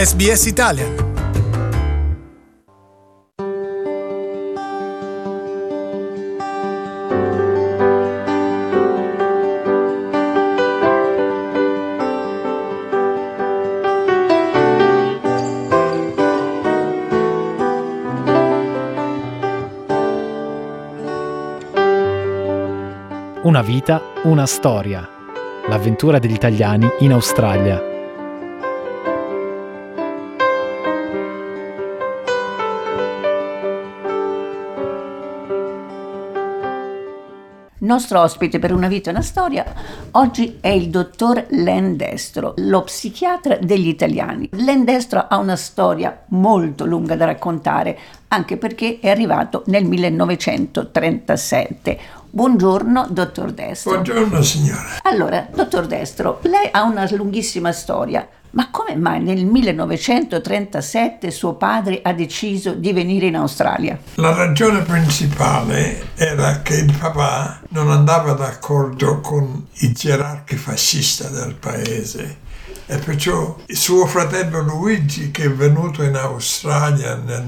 SBS Italian. Una vita, una storia. L'avventura degli italiani in Australia. Il nostro ospite per Una vita e una storia oggi è il dottor Len Destro, lo psichiatra degli italiani. Len Destro ha una storia molto lunga da raccontare, anche perché è arrivato nel 1937. Buongiorno, dottor Destro. Buongiorno, signora. Allora, dottor Destro, lei ha una lunghissima storia, ma come mai nel 1937 suo padre ha deciso di venire in Australia? La ragione principale era che il papà non andava d'accordo con i gerarchi fascisti del paese e perciò il suo fratello Luigi, che è venuto in Australia nel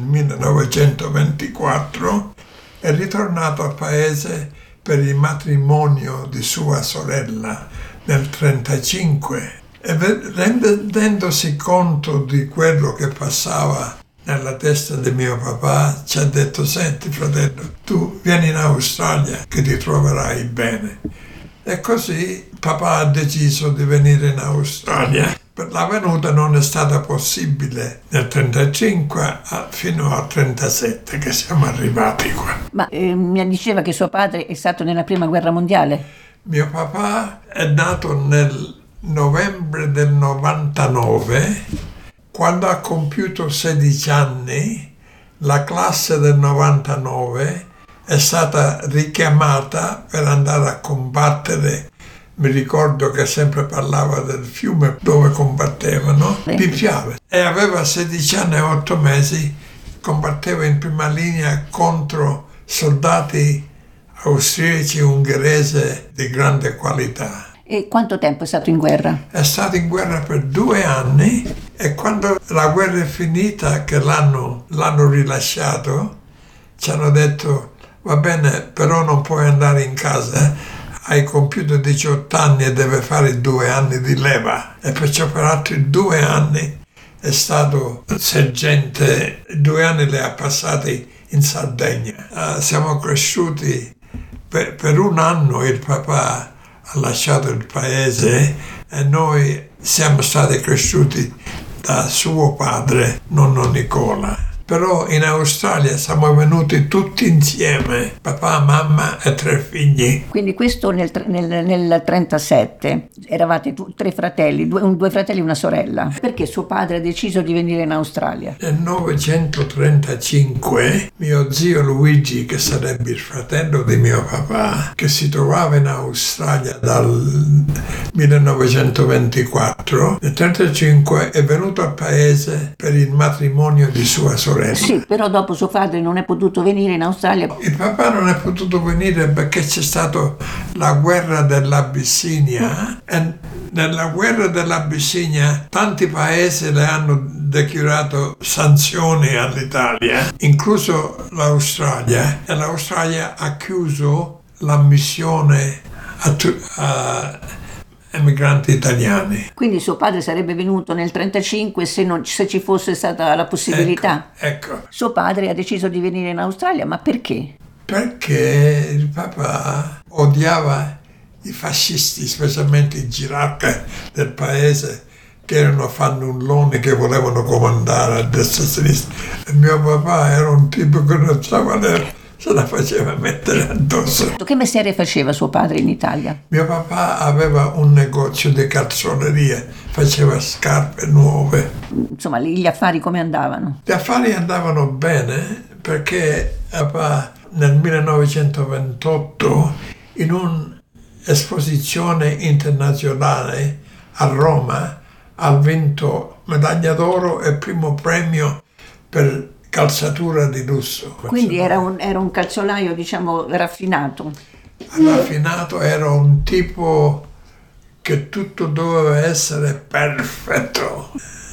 1924, è ritornato al paese per il matrimonio di sua sorella nel 1935 e rendendosi conto di quello che passava nella testa di mio papà ci ha detto: senti fratello, tu vieni in Australia che ti troverai bene. E così papà ha deciso di venire in Australia. La venuta non è stata possibile nel 1935 fino al 1937 che siamo arrivati qua. Ma mi diceva che suo padre è stato nella prima guerra mondiale? Mio papà è nato nel novembre del 99. Quando ha compiuto 16 anni, la classe del 99 è stata richiamata per andare a combattere. Mi ricordo che sempre parlava del fiume dove combattevano, Piave. E aveva 16 anni e 8 mesi, combatteva in prima linea contro soldati austriaci e ungheresi di grande qualità. E quanto tempo è stato in guerra? È stato in guerra per 2 anni e quando la guerra è finita, che l'hanno rilasciato, ci hanno detto: va bene, però non puoi andare in casa, hai compiuto 18 anni e deve fare 2 anni di leva. E perciò per altri 2 anni è stato sergente, 2 anni li ha passati in Sardegna. Siamo cresciuti, per 1 anno il papà ha lasciato il paese e noi siamo stati cresciuti da suo padre, nonno Nicola. Però in Australia siamo venuti tutti insieme, papà, mamma e 3 figli. Quindi questo nel 37, eravate 3 fratelli, 2 fratelli e una sorella. Perché suo padre ha deciso di venire in Australia? Nel 1935 mio zio Luigi, che sarebbe il fratello di mio papà, che si trovava in Australia dal 1924, nel 1935 è venuto al paese per il matrimonio di sua sorella. Sì, però dopo suo padre non è potuto venire in Australia. Il papà non è potuto venire perché c'è stata la guerra dell'Abissinia e nella guerra dell'Abissinia tanti paesi le hanno dichiarato sanzioni all'Italia, incluso l'Australia, e l'Australia ha chiuso l'ammissione a emigranti italiani. Quindi suo padre sarebbe venuto nel 1935 se ci fosse stata la possibilità. Ecco. Suo padre ha deciso di venire in Australia, ma perché? Perché il papà odiava i fascisti, specialmente i gerarchi del paese, che erano fannulloni che volevano comandare a destra e a sinistra. E mio papà era un tipo che non stava lì, se la faceva mettere addosso. Che mestiere faceva suo padre in Italia? Mio papà aveva un negozio di calzoneria, faceva scarpe nuove. Insomma, gli affari come andavano? Gli affari andavano bene perché papà nel 1928 in un'esposizione internazionale a Roma ha vinto medaglia d'oro e primo premio per calzatura di lusso. Quindi era un calzolaio, diciamo, raffinato. Raffinato, era un tipo che tutto doveva essere perfetto.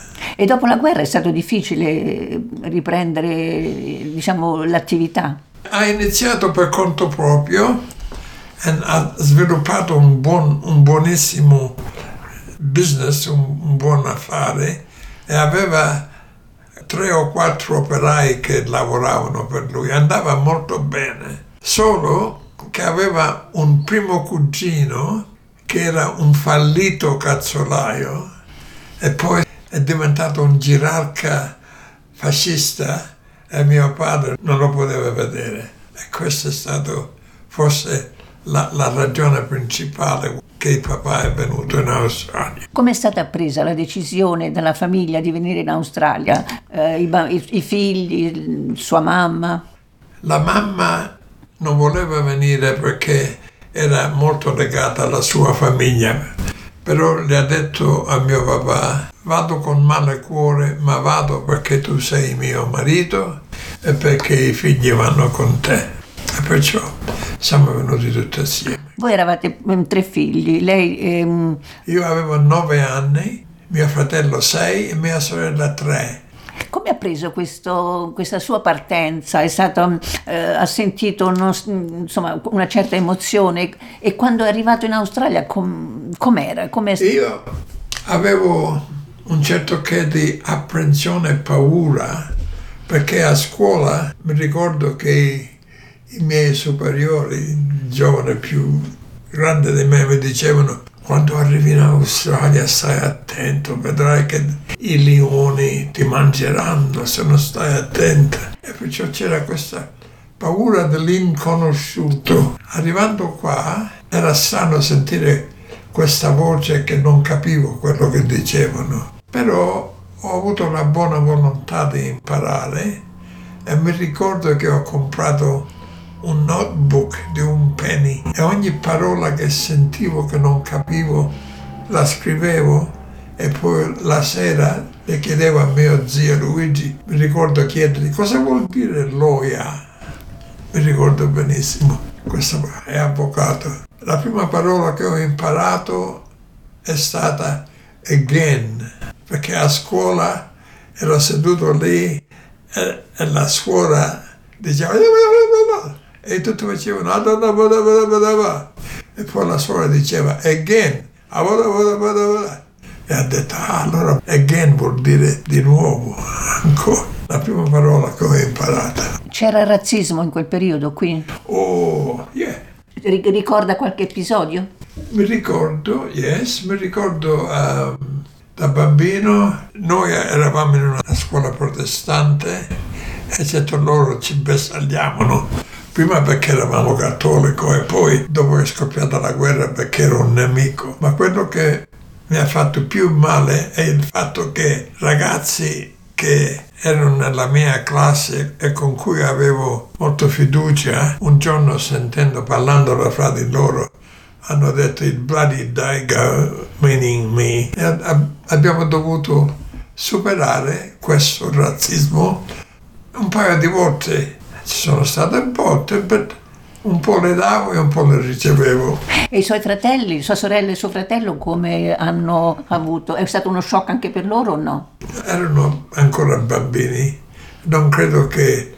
E dopo la guerra è stato difficile riprendere, diciamo, l'attività? Ha iniziato per conto proprio e ha sviluppato un buonissimo business, un buon affare, e aveva 3 o 4 operai che lavoravano per lui. Andava molto bene, solo che aveva un primo cugino che era un fallito calzolaio e poi è diventato un gerarca fascista e mio padre non lo poteva vedere. E questa è stata forse la ragione principale che papà è venuto in Australia. Come è stata presa la decisione dalla famiglia di venire in Australia? I figli, sua mamma? La mamma non voleva venire perché era molto legata alla sua famiglia, però le ha detto a mio papà: vado con male cuore, ma vado perché tu sei mio marito e perché i figli vanno con te. E perciò siamo venuti tutti assieme. Voi eravate 3 figli, lei... Io avevo 9 anni, mio fratello 6 e mia sorella 3. Come ha preso questa sua partenza? Ha sentito insomma, una certa emozione, e quando è arrivato in Australia com'era? Io avevo un certo che di apprensione e paura, perché a scuola mi ricordo che i miei superiori, il giovane più grande di me, mi dicevano: quando arrivi in Australia stai attento, vedrai che i leoni ti mangeranno se non stai attenta. E perciò c'era questa paura dell'inconosciuto. Arrivando qua era strano sentire questa voce che non capivo quello che dicevano, però ho avuto la buona volontà di imparare e mi ricordo che ho comprato un notebook di un penny e ogni parola che sentivo che non capivo la scrivevo, e poi la sera le chiedevo a mio zio Luigi, mi ricordo chiedergli cosa vuol dire loia. Mi ricordo benissimo, questo è avvocato. La prima parola che ho imparato è stata again, perché a scuola ero seduto lì e la suora diceva e tutti facevano e poi la suora diceva again e ha detto allora again vuol dire di nuovo, ancora. La prima parola che ho imparato. C'era razzismo in quel periodo qui? Oh, yeah. Ricorda qualche episodio? Mi ricordo da bambino noi eravamo in una scuola protestante e certo loro ci bersagliavano. Prima perché eravamo cattolico e poi dopo che è scoppiata la guerra perché ero un nemico. Ma quello che mi ha fatto più male è il fatto che ragazzi che erano nella mia classe e con cui avevo molta fiducia, un giorno parlando fra di loro, hanno detto il bloody Daiga, meaning me. E abbiamo dovuto superare questo razzismo un paio di volte. Ci sono state botte, un po' le davo e un po' le ricevevo. E i suoi fratelli, sua sorella e suo fratello come hanno avuto? È stato uno shock anche per loro o no? Erano ancora bambini, non credo che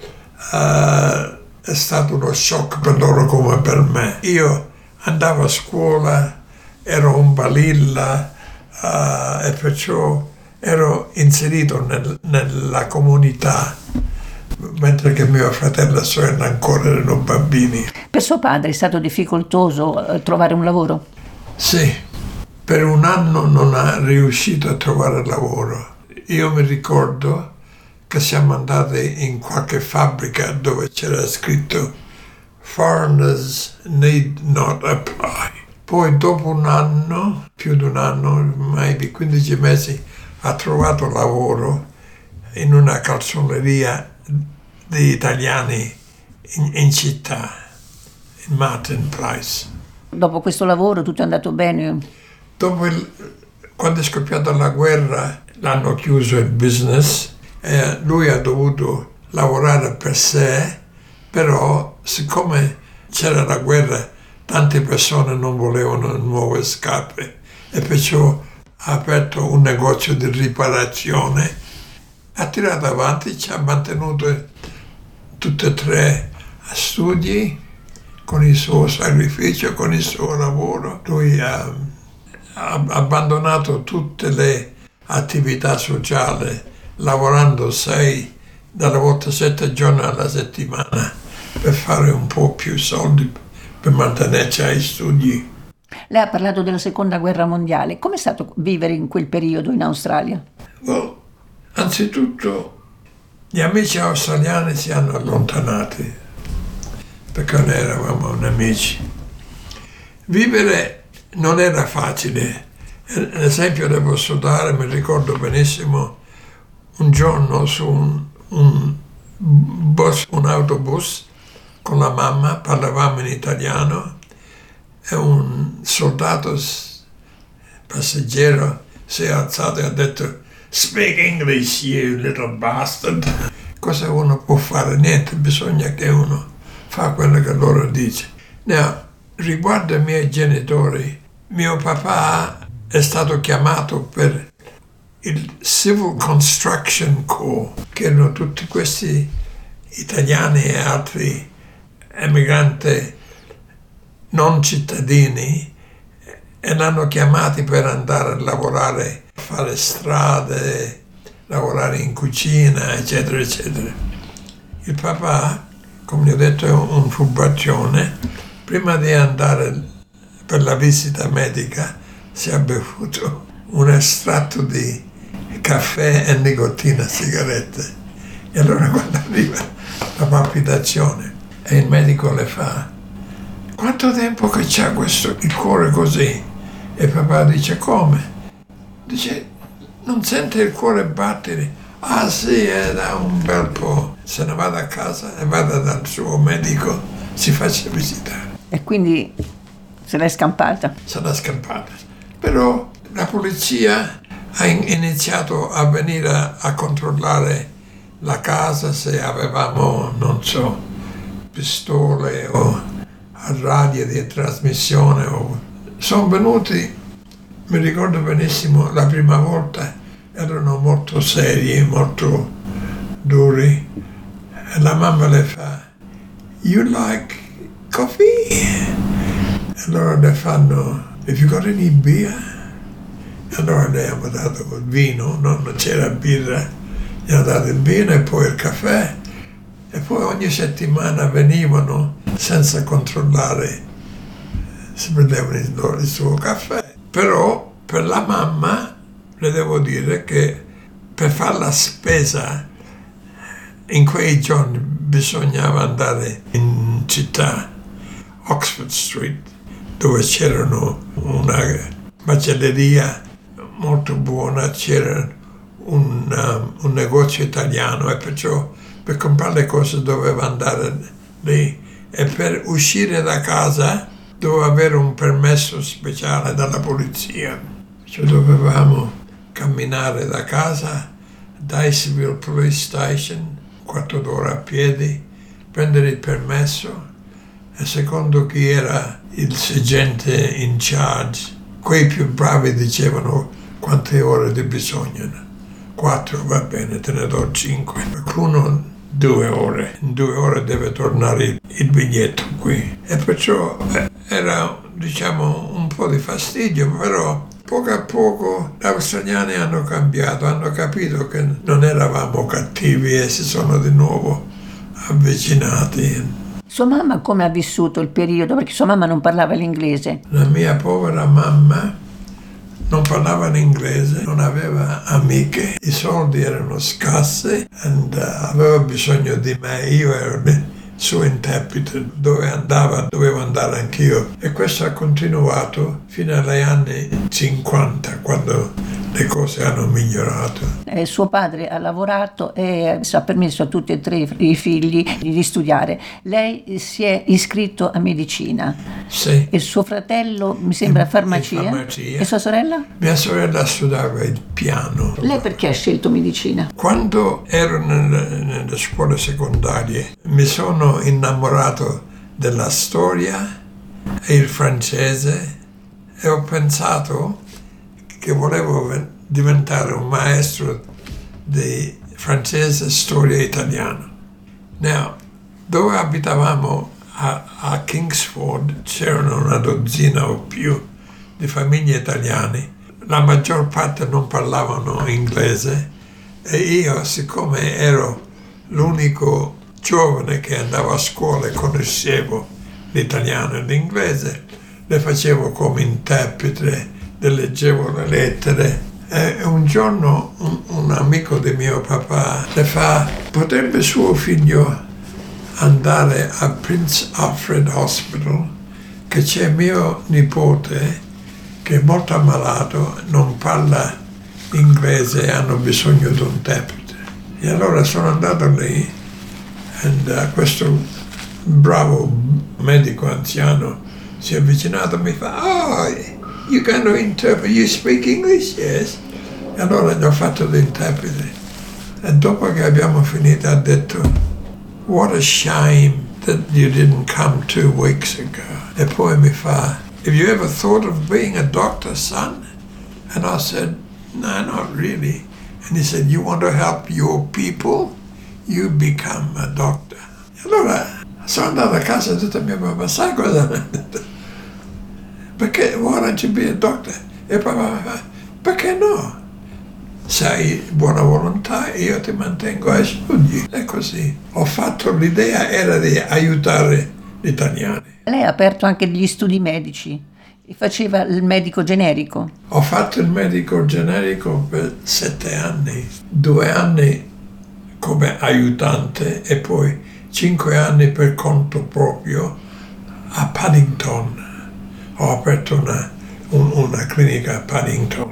è stato uno shock per loro come per me. Io andavo a scuola, ero un balilla e perciò ero inserito nella comunità, mentre che mio fratello e sorella ancora erano bambini. Per suo padre è stato difficoltoso trovare un lavoro? Sì, per un anno non è riuscito a trovare lavoro. Io mi ricordo che siamo andati in qualche fabbrica dove c'era scritto "Foreigners need not apply". Poi dopo un anno, più di un anno, maybe 15 mesi, ha trovato lavoro in una calzoneria di italiani in città, in Martin Place. Dopo questo lavoro tutto è andato bene? Quando è scoppiata la guerra l'hanno chiuso il business e lui ha dovuto lavorare per sé, però siccome c'era la guerra tante persone non volevano nuove scarpe e perciò ha aperto un negozio di riparazione, ha tirato avanti, ci ha mantenuto tutte e tre a studi con il suo sacrificio, con il suo lavoro. Lui ha abbandonato tutte le attività sociali, lavorando 6, dalla volta 7 giorni alla settimana per fare un po' più soldi per mantenerci ai studi. Lei ha parlato della seconda guerra mondiale. Com'è stato vivere in quel periodo in Australia? Well, anzitutto gli amici australiani si hanno allontanati perché noi eravamo nemici. Vivere non era facile. Un esempio devo dare, mi ricordo benissimo, un giorno su un autobus con la mamma, parlavamo in italiano e un soldato passeggero si è alzato e ha detto "Speak English, you little bastard". Cosa uno può fare? Niente, bisogna che uno fa quello che loro dice. Now, riguardo ai miei genitori, mio papà è stato chiamato per il Civil Construction Corps, che erano tutti questi italiani e altri emigranti non cittadini, e l'hanno chiamati per andare a lavorare, a fare strade, lavorare in cucina, eccetera, eccetera. Il papà, come ho detto, è un furbaccione. Prima di andare per la visita medica si è bevuto un estratto di caffè e nicotina, sigarette. E allora quando arriva la palpitazione e il medico le fa "Quanto tempo che c'ha il cuore così?" E papà dice "Come?" Dice "Non sente il cuore battere?" "Ah sì, è da un bel po'." Se ne vada a casa e vada dal suo medico, si faccia visitare. E quindi se l'è scampata? Se l'è scampata. Però la polizia ha iniziato a venire a controllare la casa se avevamo, non so, pistole o radio di trasmissione. Sono venuti, mi ricordo benissimo, la prima volta erano molto seri, molto duri. E la mamma le fa "You like coffee?" E allora le fanno "Have you got any beer?" E allora le abbiamo dato il vino, non c'era birra, gli hanno dato il vino e poi il caffè. E poi ogni settimana venivano senza controllare, si prendevano il suo caffè. Però per la mamma le devo dire che per fare la spesa in quei giorni bisognava andare in città, Oxford Street, dove c'erano una macelleria molto buona, c'era un negozio italiano, e perciò per comprare le cose doveva andare lì, e per uscire da casa doveva avere un permesso speciale dalla polizia. Cioè dovevamo camminare da casa, Diceville Police Station, 4 d'ora a piedi, prendere il permesso, e secondo chi era il sergente in charge, quei più bravi dicevano quante ore ti bisognano. 4, va bene, te ne do 5. Qualcuno 2 ore. In 2 ore deve tornare il biglietto qui. E perciò era, diciamo, un po' di fastidio, però poco a poco gli australiani hanno cambiato, hanno capito che non eravamo cattivi e si sono di nuovo avvicinati. Sua mamma come ha vissuto il periodo? Perché sua mamma non parlava l'inglese. La mia povera mamma non parlava l'inglese, non aveva amiche, i soldi erano scarsi e aveva bisogno di me. Io ero il suo interprete, dove andava dovevo andare anch'io, e questo ha continuato fino agli anni 50, quando le cose hanno migliorato. Suo padre ha lavorato e ha permesso a tutti e 3 i figli di studiare. Lei si è iscritto a medicina. Sì. E suo fratello, mi sembra, a farmacia. E sua sorella? Mia sorella studiava il piano. Lei perché ha scelto medicina? Quando ero nelle scuole secondarie mi sono innamorato della storia e il francese, e ho pensato che volevo diventare un maestro di francese, storia italiana. Now, dove abitavamo a Kingsford c'erano una dozzina o più di famiglie italiane. La maggior parte non parlavano inglese e io, siccome ero l'unico giovane che andava a scuola e conoscevo l'italiano e l'inglese, le facevo come interprete, le leggevo le lettere. E un giorno un amico di mio papà le fa: potrebbe suo figlio andare a Prince Alfred Hospital, che c'è mio nipote che è molto ammalato, non parla inglese e hanno bisogno di un interprete. E allora sono andato lì e questo bravo medico anziano si è avvicinato e mi fa: oh, you can interpret, you speak English? Yes. E allora gli ho fatto l'interprete. E dopo che abbiamo finito ha detto: what a shame that you didn't come 2 weeks ago. E poi mi fa: have you ever thought of being a doctor, son? And I said, no, not really. And he said, you want to help your people? You become a doctor. E allora sono andato a casa e ho detto a mio papà: sai cosa mi ha detto? Perché why don't you be a doctor? E papà mi fa: perché no? Sei buona volontà e io ti mantengo ai studi. E così ho fatto, l'idea era di aiutare gli italiani. Lei ha aperto anche degli studi medici e faceva il medico generico. Ho fatto il medico generico per 7 anni, 2 anni come aiutante e poi 5 anni per conto proprio a Paddington. Ho aperto una clinica a Paddington.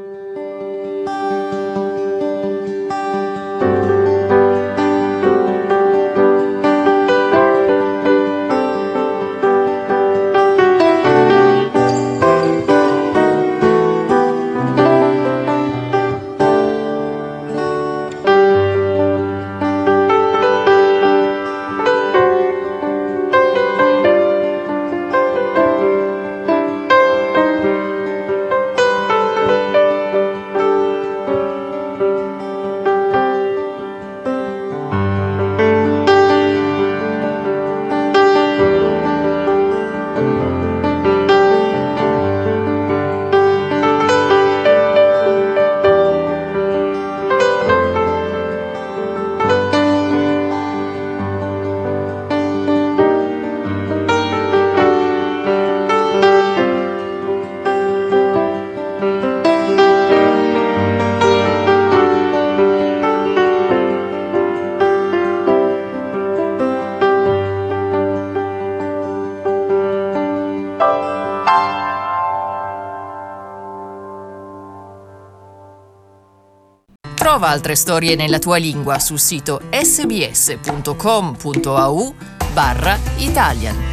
Trova altre storie nella tua lingua sul sito sbs.com.au/Italian.